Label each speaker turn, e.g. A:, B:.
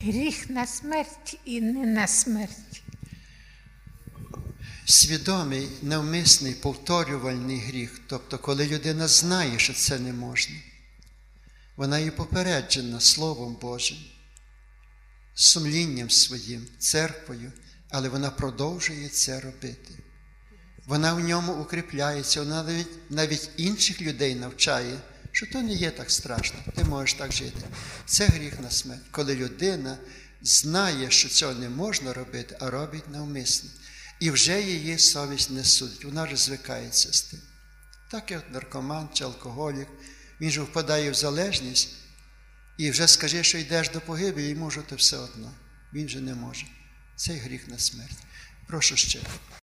A: Гріх на смерть і не на смерть.
B: Свідомий, навмисний, повторювальний гріх, тобто коли людина знає, що це не можна, вона і попереджена Словом Божим, сумлінням своїм, церквою, але вона продовжує це робити. Вона в ньому укріпляється, вона навіть інших людей навчає, що то не є так страшно, ти можеш так жити. Це гріх на смерть, коли людина знає, що цього не можна робити, а робить навмисно. І вже її совість не судить, вона вже звикається з тим. Так як наркоман чи алкоголік, він же впадає в залежність, і вже скажи, що йдеш до погибелі, йому вже то все одно. Він же не може. Це гріх на смерть. Прошу ще.